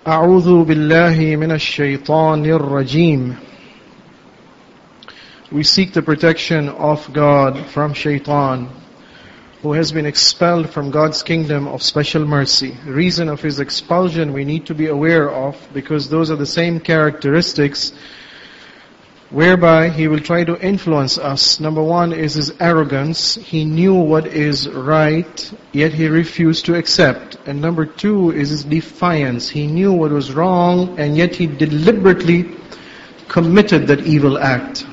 أعوذ بالله من الشيطان الرجيم. We seek the protection of God from Shaitan, who has been expelled from God's kingdom of special mercy. The reason of his expulsion we need to be aware of, because those are the same characteristics whereby he will try to influence us. Number one is his arrogance. He knew what is right, yet he refused to accept. And number two is his defiance. He knew what was wrong, and yet he deliberately committed that evil act.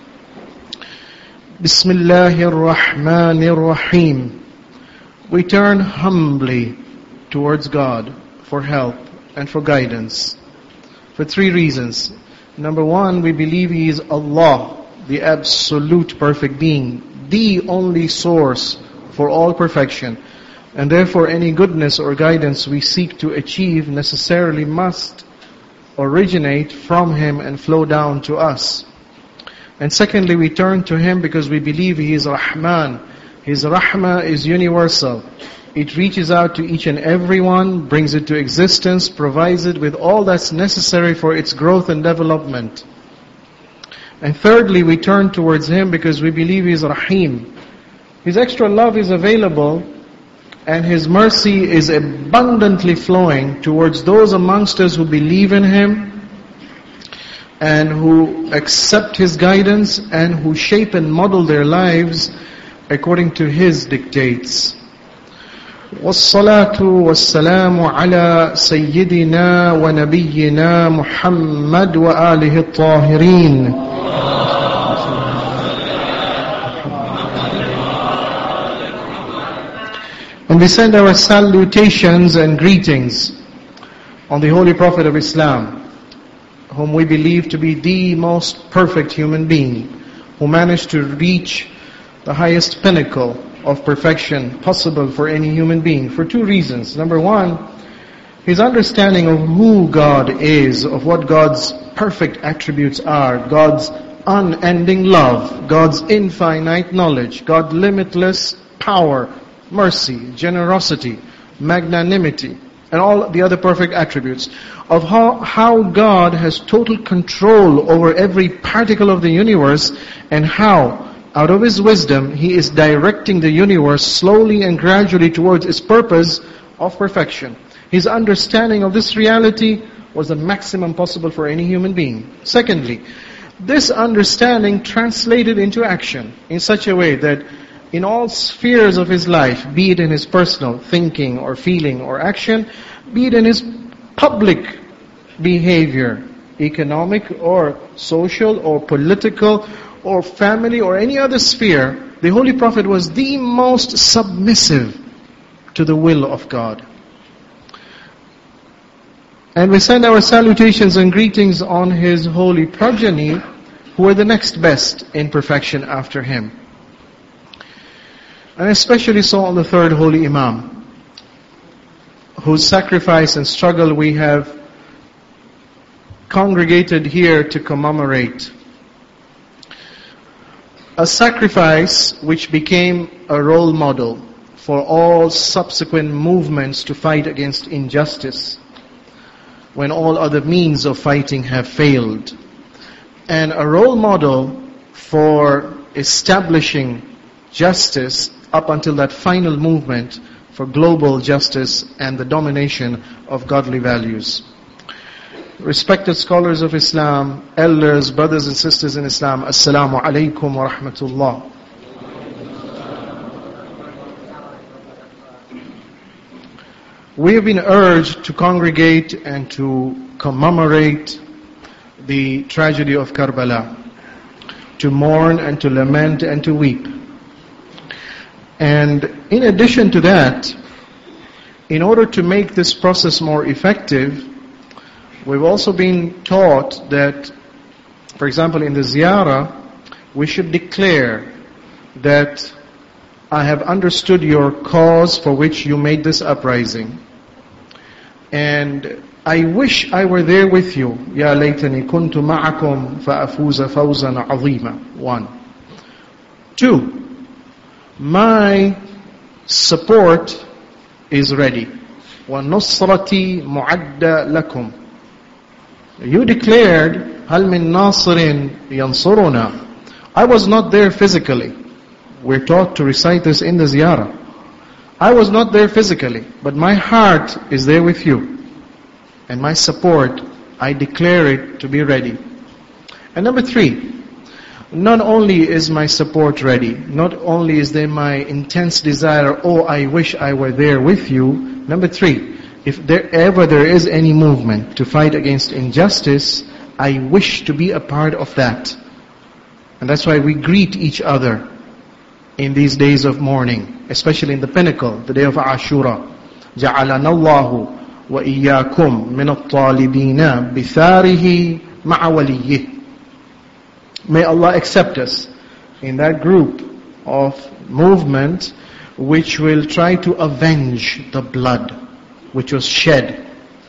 Bismillahir Rahmanir Rahim. We turn humbly towards God for help and for guidance for three reasons. Number one, we believe He is Allah, the absolute perfect being, the only source for all perfection. And therefore any goodness or guidance we seek to achieve necessarily must originate from Him and flow down to us. And secondly, we turn to Him because we believe He is Rahman. His Rahmah is universal. It reaches out to each and every one, brings it to existence, provides it with all that's necessary for its growth and development. And thirdly, we turn towards Him because we believe He is Rahim. His extra love is available, and His mercy is abundantly flowing towards those amongst us who believe in Him, and who accept His guidance, and who shape and model their lives according to His dictates. والصلاة والسلام على سيدنا ونبينا محمد وآله الطاهرين. And we send our salutations and greetings on the Holy Prophet of Islam, whom we believe to be the most perfect human being, who managed to reach the highest pinnacle of perfection possible for any human being, for two reasons. Number one, his understanding of who God is, of what God's perfect attributes are, God's unending love, God's infinite knowledge, God's limitless power, mercy, generosity, magnanimity, and all the other perfect attributes, of how God has total control over every particle of the universe, and how out of His wisdom, He is directing the universe slowly and gradually towards its purpose of perfection. His understanding of this reality was the maximum possible for any human being. Secondly, this understanding translated into action in such a way that in all spheres of his life, be it in his personal thinking or feeling or action, be it in his public behavior, economic or social or political or family or any other sphere, the Holy Prophet was the most submissive to the will of God. And we send our salutations and greetings on his holy progeny, who are the next best in perfection after him. And especially so on the third holy Imam, whose sacrifice and struggle we have congregated here to commemorate. A sacrifice which became a role model for all subsequent movements to fight against injustice, when all other means of fighting have failed. And a role model for establishing justice up until that final movement for global justice and the domination of godly values. Respected scholars of Islam, elders, brothers and sisters in Islam, Assalamu alaikum wa rahmatullah. We have been urged to congregate and to commemorate the tragedy of Karbala, to mourn and to lament and to weep. And in addition to that, in order to make this process more effective, we've also been taught that, for example, in the ziyarah, we should declare that I have understood your cause for which you made this uprising. And I wish I were there with you. Ya laytani kuntu ma'akum fa'afuza fawzan 'azima. 1. 2. My support is ready. وَالنُّصْرَةِ مُعَدَّ لَكُمْ. You declared, هَلْ مِن نَاصِرٍ يَنصُرُنَا. I was not there physically. We're taught to recite this in the ziyarah. I was not there physically, but my heart is there with you. And my support, I declare it to be ready. And number 3, not only is my support ready, not only is there my intense desire, oh, I wish I were there with you. Number 3, if there is any movement to fight against injustice, I wish to be a part of that. And that's why we greet each other in these days of mourning, especially in the pinnacle, the day of Ashura. جَعَلَنَا اللَّهُ وَإِيَّاكُمْ مِنَ الطَّالِبِينَ بِثَارِهِ مَعَ وَلِيِّهِ. May Allah accept us in that group of movement which will try to avenge the blood which was shed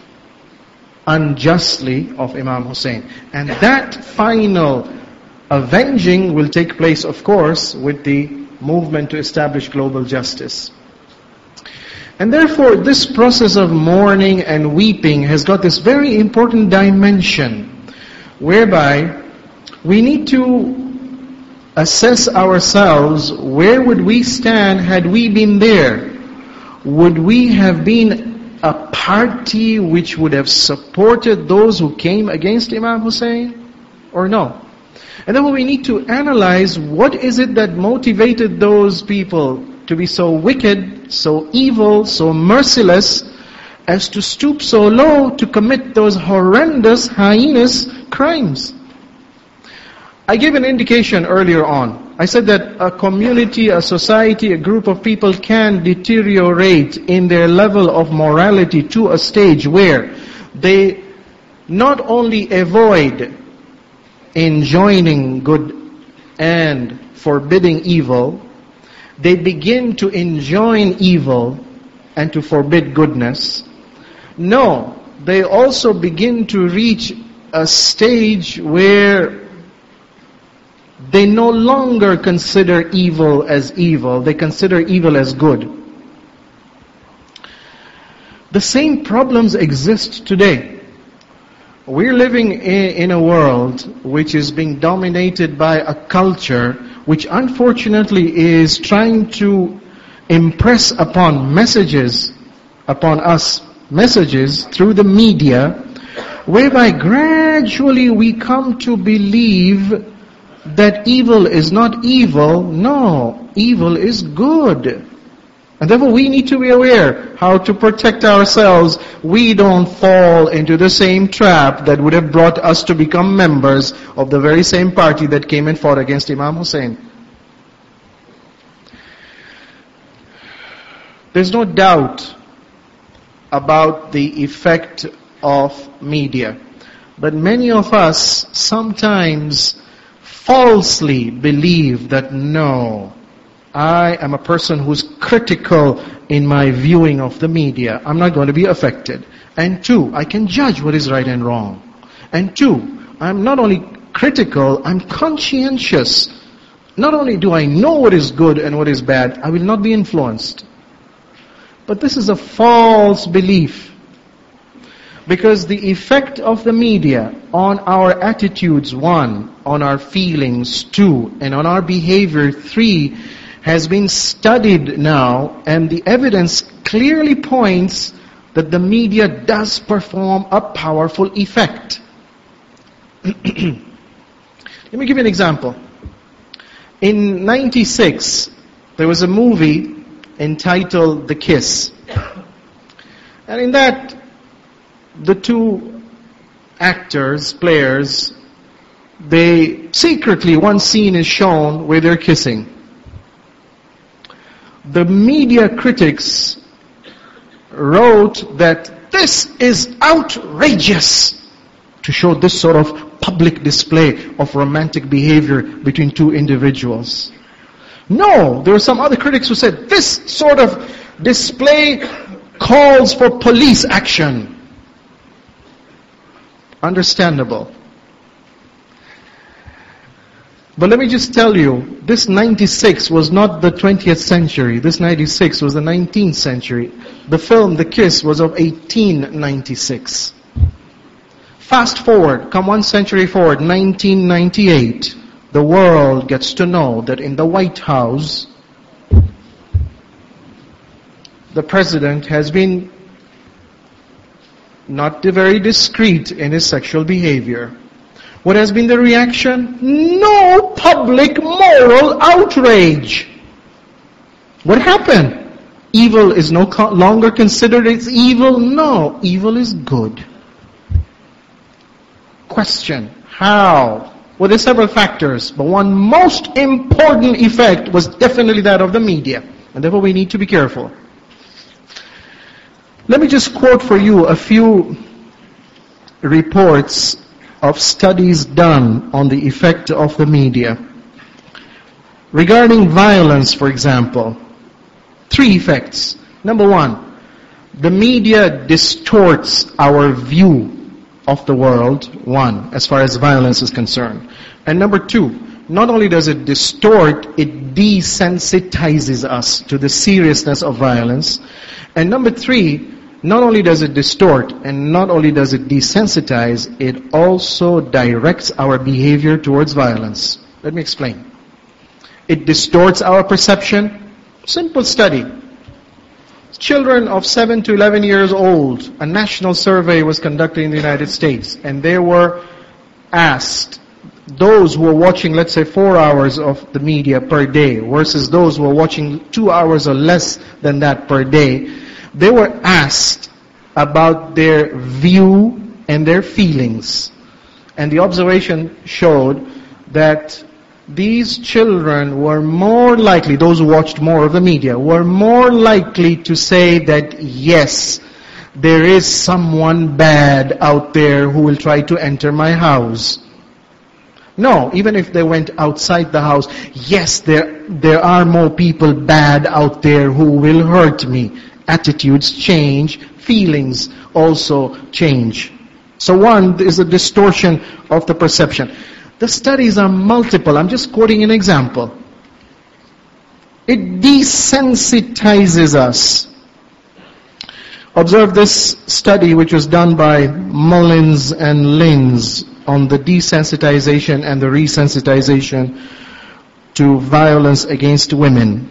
unjustly of Imam Hussein. And that final avenging will take place, of course, with the movement to establish global justice. And therefore, this process of mourning and weeping has got this very important dimension, whereby we need to assess ourselves, where would we stand had we been there? Would we have been a party which would have supported those who came against Imam Hussein? Or no? And then we need to analyze, what is it that motivated those people to be so wicked, so evil, so merciless, as to stoop so low to commit those horrendous, heinous crimes? I gave an indication earlier on. I said that a community, a society, a group of people can deteriorate in their level of morality to a stage where they not only avoid enjoining good and forbidding evil, they begin to enjoin evil and to forbid goodness. No, they also begin to reach a stage where they no longer consider evil as evil, they consider evil as good. The same problems exist today. We're living in a world which is being dominated by a culture which unfortunately is trying to impress upon us messages through the media, whereby gradually we come to believe that evil is not evil. No, evil is good. And therefore we need to be aware how to protect ourselves. We don't fall into the same trap that would have brought us to become members of the very same party that came and fought against Imam Hussein. There's no doubt about the effect of media. But many of us sometimes falsely believe that no, I am a person who's critical in my viewing of the media. I'm not going to be affected. And 2, I can judge what is right and wrong. And 2, I'm not only critical, I'm conscientious. Not only do I know what is good and what is bad, I will not be influenced. But this is a false belief. Because the effect of the media on our attitudes, 1, on our feelings, 2, and on our behavior, 3, has been studied now, and the evidence clearly points that the media does perform a powerful effect. Let me give you an example. In 96, there was a movie entitled The Kiss. And in that, the 2 actors, players, they secretly, one scene is shown where they're kissing. The media critics wrote that this is outrageous to show this sort of public display of romantic behavior between 2 individuals. No, there were some other critics who said this sort of display calls for police action. Understandable. But let me just tell you, this 96 was not the 20th century. This 96 was the 19th century. The film, The Kiss, was of 1896. Fast forward, come one century forward, 1998. The world gets to know that in the White House, the president has been not very discreet in his sexual behavior. What has been the reaction? No public moral outrage. What happened? Evil is no longer considered as evil? No, evil is good. Question, how? Well, there are several factors, but one most important effect was definitely that of the media. And therefore we need to be careful. Let me just quote for you a few reports of studies done on the effect of the media. Regarding violence, for example, 3 effects. Number 1, the media distorts our view of the world, 1, as far as violence is concerned. And number 2, not only does it distort, it desensitizes us to the seriousness of violence. And number 3, not only does it distort and not only does it desensitize, it also directs our behavior towards violence. Let me explain. It distorts our perception. Simple study. Children of 7 to 11 years old, a national survey was conducted in the United States, and they were asked, those who were watching, let's say, 4 hours of the media per day versus those who were watching 2 hours or less than that per day, they were asked about their view and their feelings. And the observation showed that these children were more likely, those who watched more of the media, were more likely to say that yes, there is someone bad out there who will try to enter my house. No, even if they went outside the house, yes, there are more people bad out there who will hurt me. Attitudes change, feelings also change. So 1 is a distortion of the perception. The studies are multiple. I'm just quoting an example. It desensitizes us. Observe this study which was done by Mullins and Linz on the desensitization and the resensitization to violence against women.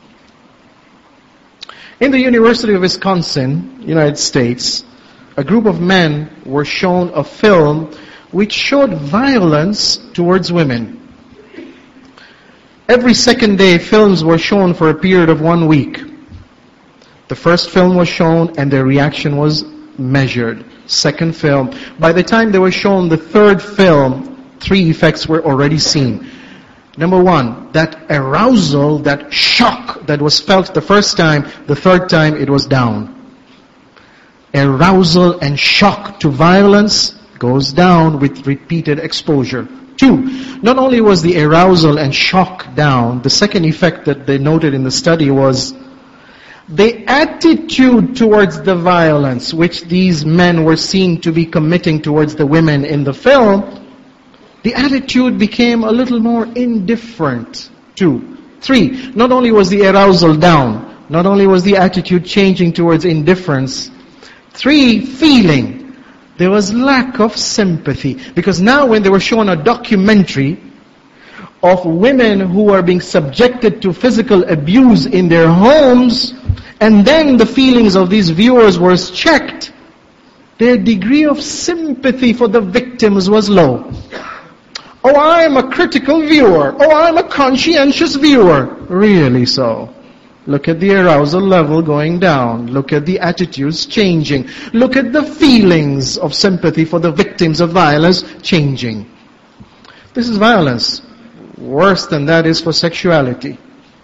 In the University of Wisconsin, United States, a group of men were shown a film which showed violence towards women. Every second day, films were shown for a period of 1 week. The first film was shown and their reaction was measured. Second film. By the time they were shown the third film, 3 effects were already seen. Number 1, that arousal, that shock that was felt the first time, the third time it was down. Arousal and shock to violence goes down with repeated exposure. 2, not only was the arousal and shock down, the second effect that they noted in the study was the attitude towards the violence which these men were seen to be committing towards the women in the film, the attitude became a little more indifferent. 2. 3, not only was the arousal down, not only was the attitude changing towards indifference, 3, feeling. There was lack of sympathy. Because now when they were shown a documentary of women who were being subjected to physical abuse in their homes, and then the feelings of these viewers were checked, their degree of sympathy for the victims was low. Oh, I'm a critical viewer. Oh, I'm a conscientious viewer. Really so. Look at the arousal level going down. Look at the attitudes changing. Look at the feelings of sympathy for the victims of violence changing. This is violence. Worse than that is for sexuality.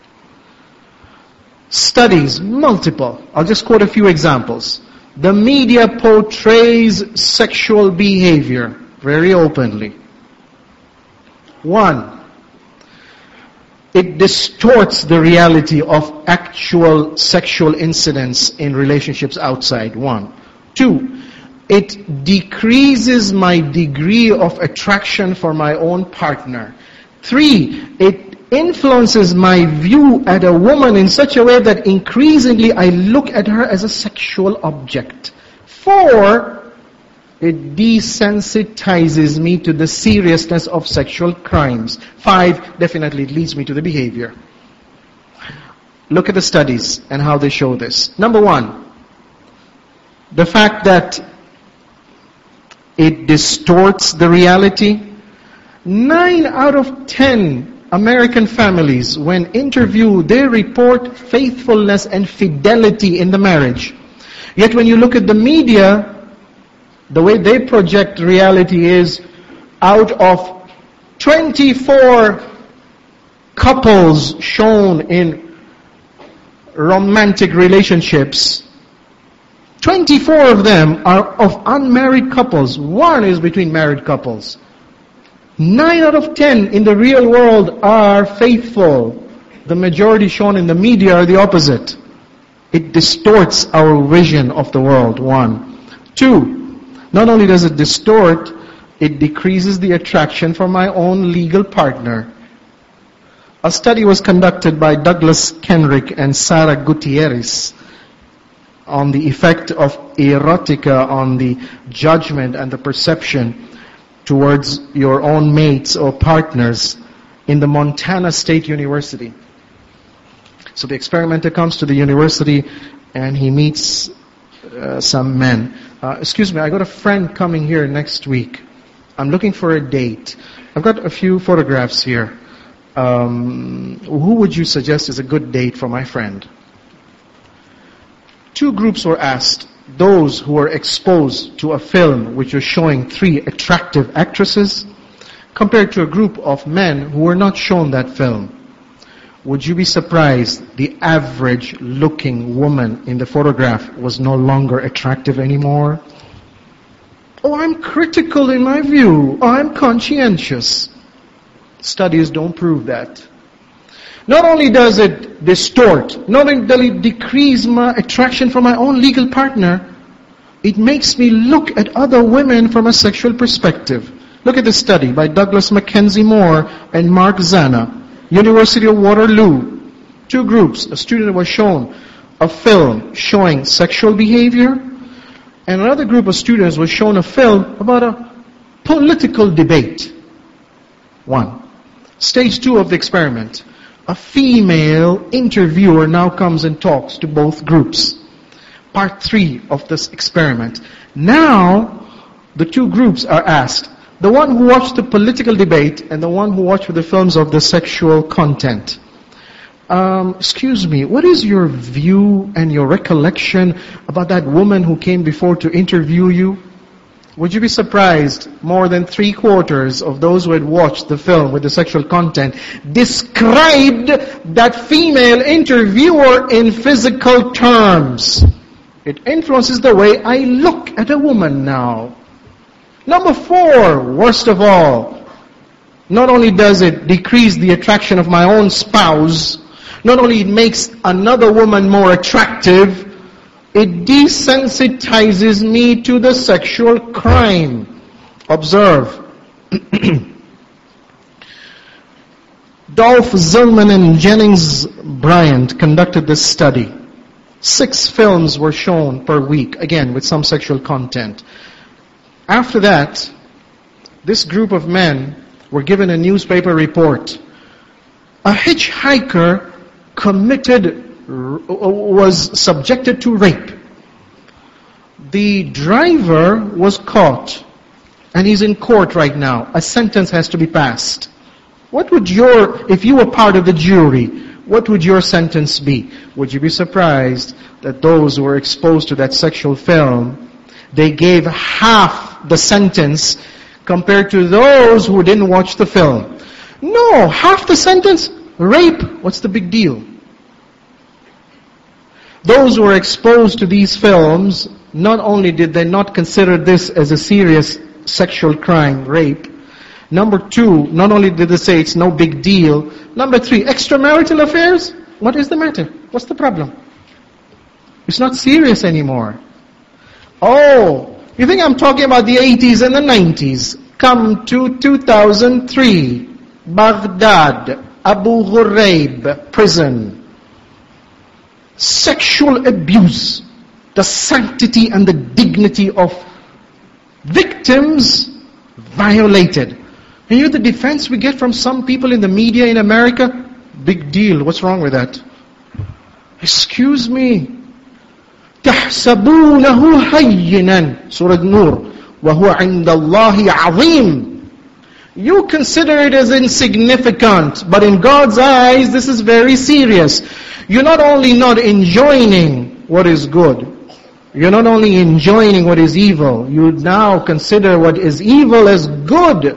Studies, multiple. I'll just quote a few examples. The media portrays sexual behavior very openly. 1, it distorts the reality of actual sexual incidents in relationships outside. 1. 2, it decreases my degree of attraction for my own partner. 3, it influences my view at a woman in such a way that increasingly I look at her as a sexual object. 4, it desensitizes me to the seriousness of sexual crimes. 5, definitely it leads me to the behavior. Look at the studies and how they show this. Number 1, the fact that it distorts the reality. 9 out of 10 American families, when interviewed, they report faithfulness and fidelity in the marriage. Yet when you look at the media, the way they project reality is, out of 24 couples shown in romantic relationships, 24 of them are of unmarried couples. 1 is between married couples. 9 out of 10 in the real world are faithful. The majority shown in the media are the opposite. It distorts our vision of the world, 1. 2, not only does it distort, it decreases the attraction for my own legal partner. A study was conducted by Douglas Kenrick and Sarah Gutierrez on the effect of erotica on the judgment and the perception towards your own mates or partners in the Montana State University. So the experimenter comes to the university and he meets some men. Excuse me, I got a friend coming here next week. I'm looking for a date. I've got a few photographs here. Who would you suggest is a good date for my friend? 2 groups were asked. Those who were exposed to a film which was showing 3 attractive actresses, compared to a group of men who were not shown that film. Would you be surprised the average looking woman in the photograph was no longer attractive anymore? Oh, I'm critical in my view. Oh, I'm conscientious. Studies don't prove that. Not only does it distort, not only does it decrease my attraction for my own legal partner, it makes me look at other women from a sexual perspective. Look at this study by Douglas Mackenzie Moore and Mark Zana, University of Waterloo. 2 groups. A student was shown a film showing sexual behavior, and another group of students was shown a film about a political debate. 1. Stage 2 of the experiment. A female interviewer now comes and talks to both groups. Part 3 of this experiment. Now, the 2 groups are asked. The one who watched the political debate and the one who watched the films of the sexual content. Excuse me, what is your view and your recollection about that woman who came before to interview you? Would you be surprised, more than 3/4 of those who had watched the film with the sexual content described that female interviewer in physical terms. It influences the way I look at a woman now. Number 4, worst of all, not only does it decrease the attraction of my own spouse, not only it makes another woman more attractive, it desensitizes me to the sexual crime. Observe. Dolph Zillman and Jennings Bryant conducted this study. 6 films were shown per week, again with some sexual content. After that, this group of men were given a newspaper report. A hitchhiker was subjected to rape. The driver was caught and he's in court right now. A sentence has to be passed. If you were part of the jury, what would your sentence be? Would you be surprised that those who were exposed to that sexual film, they gave half the sentence compared to those who didn't watch the film? No, half the sentence? Rape, what's the big deal? Those who were exposed to these films, not only did they not consider this as a serious sexual crime, rape. Number 2, not only did they say it's no big deal. Number 3, extramarital affairs? What is the matter? What's the problem? It's not serious anymore. Oh, you think I'm talking about the 80s and the 90s? Come to 2003. Baghdad, Abu Ghuraib prison. Sexual abuse, the sanctity and the dignity of victims violated. And you know the defense we get from some people in the media in America? Big deal. What's wrong with that? Excuse me. تحسبونه هينا Surah Nur وهو عند الله عظيم. You consider it as insignificant, but in God's eyes this is very serious. You're not only not enjoining what is good, you're not only enjoining what is evil, you now consider what is evil as good.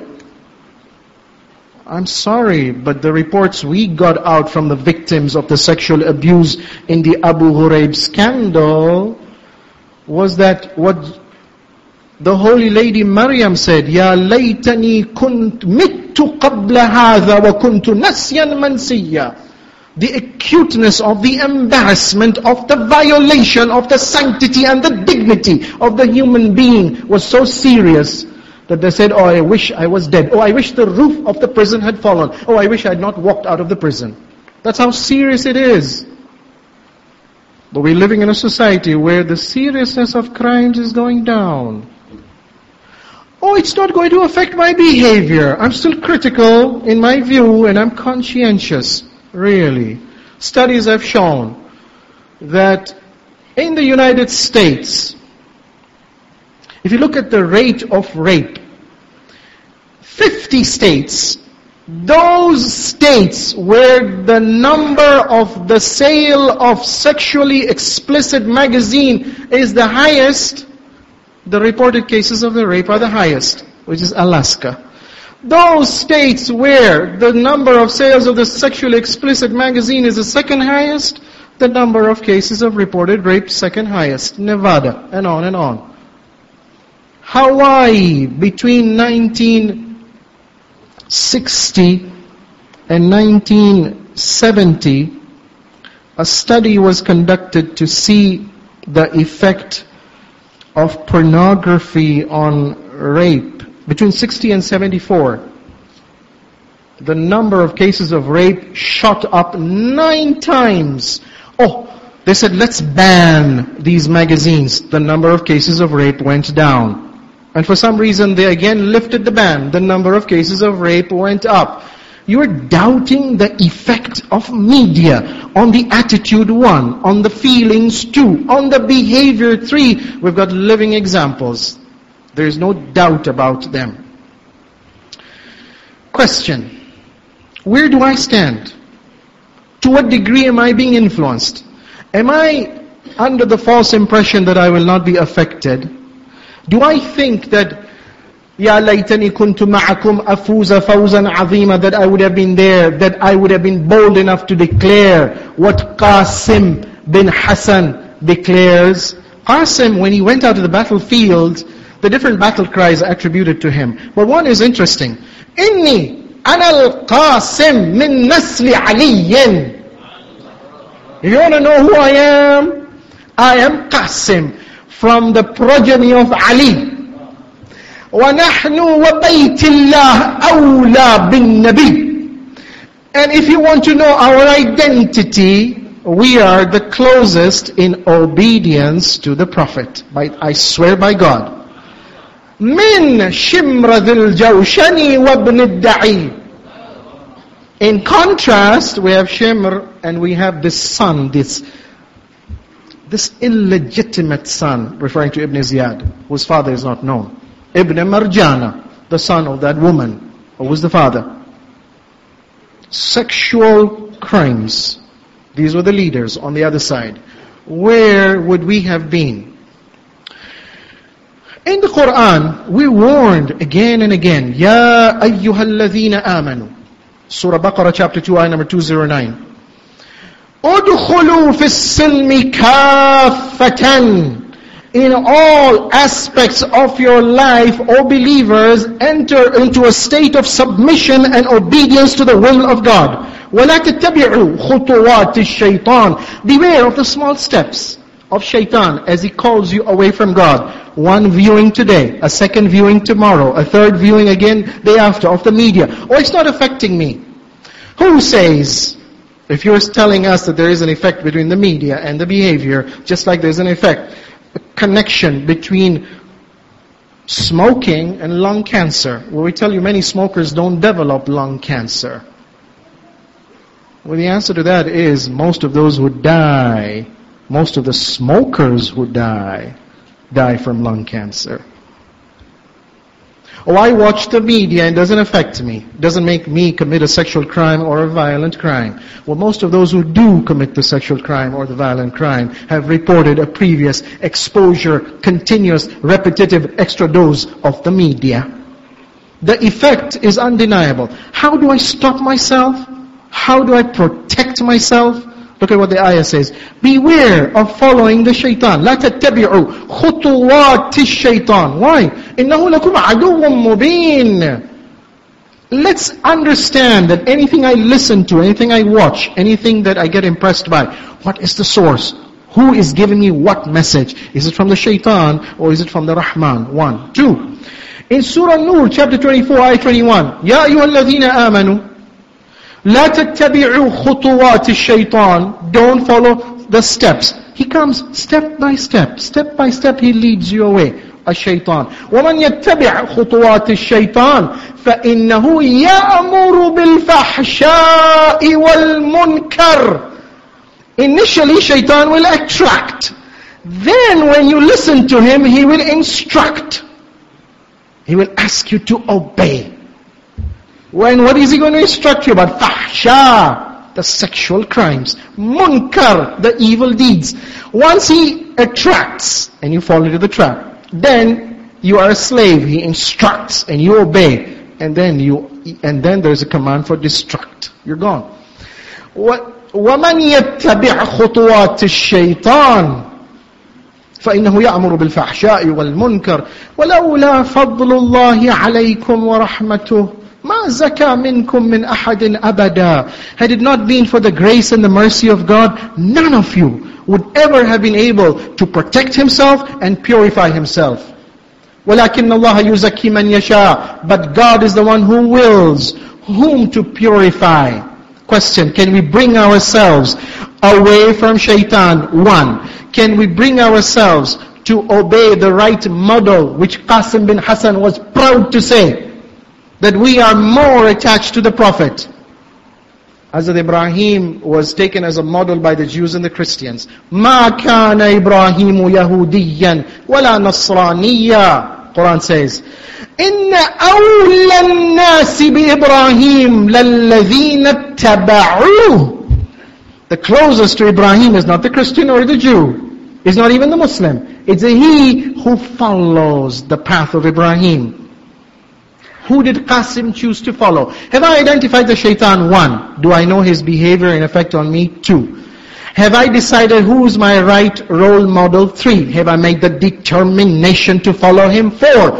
I'm sorry, but the reports we got out from the victims of the sexual abuse in the Abu Ghuraib scandal was that what the Holy Lady Maryam said, Ya laytani kunt mittu qabla hadha wa kuntu nasyan mansiya. The acuteness of the embarrassment of the violation of the sanctity and the dignity of the human being was so serious that they said, oh, I wish I was dead. Oh, I wish the roof of the prison had fallen. Oh, I wish I had not walked out of the prison. That's how serious it is. But we're living in a society where the seriousness of crimes is going down. Oh, it's not going to affect my behavior. I'm still critical in my view and I'm conscientious. Really. Studies have shown that in the United States, if you look at the rate of rape, 50 states, those states where the number of the sale of sexually explicit magazine is the highest, the reported cases of the rape are the highest, which is Alaska. Those states where the number of sales of the sexually explicit magazine is the second highest, the number of cases of reported rape second highest, Nevada, and on and on. Hawaii, between 1960 and 1970, a study was conducted to see the effect of pornography on rape. Between 60 and 74, the number of cases of rape shot up 9 times. Oh, they said, let's ban these magazines. The number of cases of rape went down. And for some reason, they again lifted the ban. The number of cases of rape went up. You're doubting the effect of media on the attitude 1, on the feelings 2, on the behavior 3. We've got living examples. There is no doubt about them. Question. Where do I stand? To what degree am I being influenced? Am I under the false impression that I will not be affected? Do I think that Ya laytani kuntu ma'akum afuza fawzan azima, that I would have been there, that I would have been bold enough to declare what Qasim bin Hassan declares? Qasim, when he went out to the battlefield, the different battle cries are attributed to him. But one is interesting. Inni ana al-Qasim min nasli aliyin. You want to know who I am? I am Qasim, from the progeny of Ali. وَنَحْنُ وَبَيْتِ اللَّهِ أَوْلَى بِالنَّبِيِّ. And if you want to know our identity, we are the closest in obedience to the Prophet. I swear by God. مِنْ شِمْرَ ذِي الْجَوْشَنِ وَابْنِ الدَّعِي. In contrast, we have Shimr and we have this son, this illegitimate son, referring to Ibn Ziyad, whose father is not known. Ibn Marjana, the son of that woman, who was the father. Sexual crimes. These were the leaders on the other side. Where would we have been? In the Quran, we warned again and again, Ya ayyuhalladhina amanu. Surah Baqarah chapter 2, ayah number 209. Udkhulu fis silmi kaffatan. In all aspects of your life, O believers, enter into a state of submission and obedience to the will of God. وَلَا تَتَّبِعُوا خُطُوَاتِ الشَّيْطَانِ. Beware of the small steps of shaitan as he calls you away from God. One viewing today, a second viewing tomorrow, a third viewing again day after of the media. Oh, it's not affecting me. Who says, if you're telling us that there is an effect between the media and the behavior, just like there's an effect, a connection between smoking and lung cancer. Well, we tell you many smokers don't develop lung cancer. Well, the answer to that is most of those who die, most of the smokers who die from lung cancer. Oh, I watch the media and it doesn't affect me. It doesn't make me commit a sexual crime or a violent crime. Well, most of those who do commit the sexual crime or the violent crime have reported a previous exposure, continuous, repetitive extra dose of the media. The effect is undeniable. How do I stop myself? How do I protect myself? Look at what the ayah says. Beware of following the shaitan. لا تتبعوا خطوات الشيطان. Why? إنه لكم عدو مبين. Let's understand that anything I listen to, anything I watch, anything that I get impressed by, what is the source? Who is giving me what message? Is it from the shaitan or is it from the Rahman? 1. 2. In Surah Nur, chapter 24, ayah 21. يا أيها الذين آمنوا لا تتبعوا خطوات الشيطان. Don't follow the steps. He comes step by step. Step by step he leads you away. الشيطان. ومن يتبع خطوات الشيطان فإنه يأمر بالفحشاء والمنكر. Initially shaitan will attract. Then when you listen to him, he will instruct. He will ask you to obey. What is he going to instruct you about? Fahsha, the sexual crimes. Munkar, the evil deeds. Once he attracts and you fall into the trap, then you are a slave. He instructs and you obey. And then there's a command for destruct. You're gone. وَمَنْ يَتَّبِعْ خُطُوَاتِ الشَّيْطَانِ فإنه يأمر بالفحشاء والمنكر ولولا فضل الله عليكم ورحمته ما زكى منكم من أحد أبدا. Had it not been for the grace and the mercy of God, none of you would ever have been able to protect himself and purify himself. ولكن الله يزكي من يشاء. But God is the one who wills whom to purify. Question, can we bring ourselves away from shaitan? 1. Can we bring ourselves to obey the right model, which Qasim bin Hassan was proud to say, that we are more attached to the Prophet. Hazrat Ibrahim was taken as a model by the Jews and the Christians. مَا كَانَ إِبْرَاهِيمُ يَهُودِيًّا وَلَا نَصْرَانِيًّا. Quran says, إِنَّ أَوْلَى النَّاسِ بِإِبْرَاهِيمَ لَلَّذِينَ اتَّبَعُوهُ. The closest to Ibrahim is not the Christian or the Jew. It's not even the Muslim. It's he who follows the path of Ibrahim. Who did Qasim choose to follow? Have I identified the shaitan? 1. Do I know his behavior and effect on me? 2. Have I decided who is my right role model? 3. Have I made the determination to follow him? 4.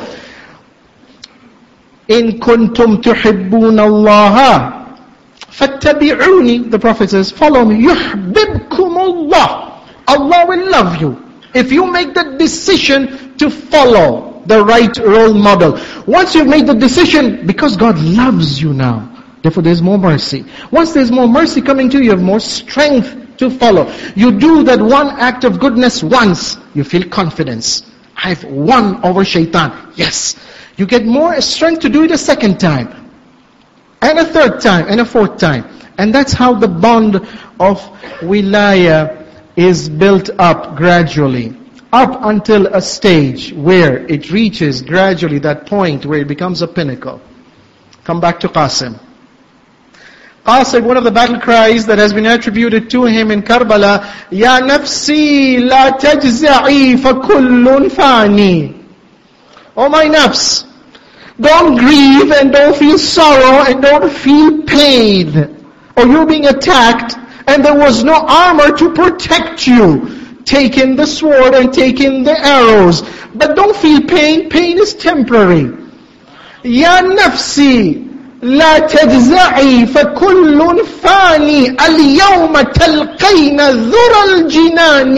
In kuntum tuhibbun Allah fattabi'uni. The Prophet says, follow me. Yuhbibkum Allah. Allah will love you. If you make the decision to follow the right role model. Once you've made the decision, because God loves you now, therefore there's more mercy. Once there's more mercy coming to you, you have more strength to follow. You do that one act of goodness once, you feel confidence. I've won over shaitan. Yes. You get more strength to do it a second time, and a third time, and a fourth time. And that's how the bond of wilaya is built up gradually. Up until a stage where it reaches gradually that point where it becomes a pinnacle. Come back to Qasim. Qasim, one of the battle cries that has been attributed to him in Karbala, Ya nafsi la tajza'i fa kullun fani. Oh my nafs, don't grieve and don't feel sorrow and don't feel pain. Or you're being attacked and there was no armor to protect you. Take in the sword and take in the arrows. But don't feel pain. Pain is temporary. Ya nafsi la tajza'i fa kullun fani al-yawma talqayna dhura al-jinani.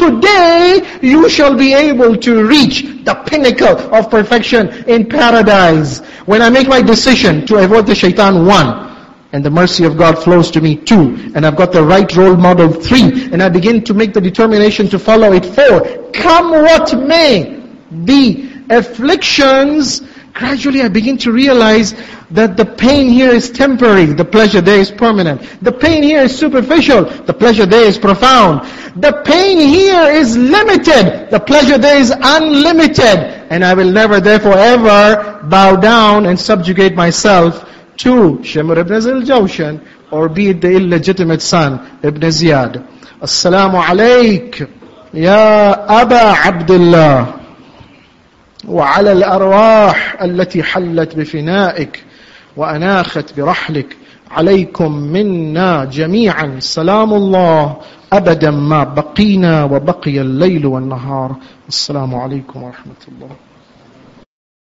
today you shall be able to reach the pinnacle of perfection in paradise. When I make my decision to avoid the shaitan, 1. And the mercy of God flows to me, 2. And I've got the right role model, 3. And I begin to make the determination to follow it, 4. Come what may, the afflictions, gradually I begin to realize that the pain here is temporary, the pleasure there is permanent. The pain here is superficial, the pleasure there is profound. The pain here is limited, the pleasure there is unlimited. And I will never therefore ever bow down and subjugate myself to Shimr ibn Ziljawshan, or be it the illegitimate son, Ibn Ziyad. Assalamu alayk, ya Aba Abdullah, وعلى الأرواح التي حلت بفنائك وأناخت برحلك عليكم منا جميعا سلام الله أبدا ما بقينا وبقي الليل والنهار. السلام عليكم ورحمة الله.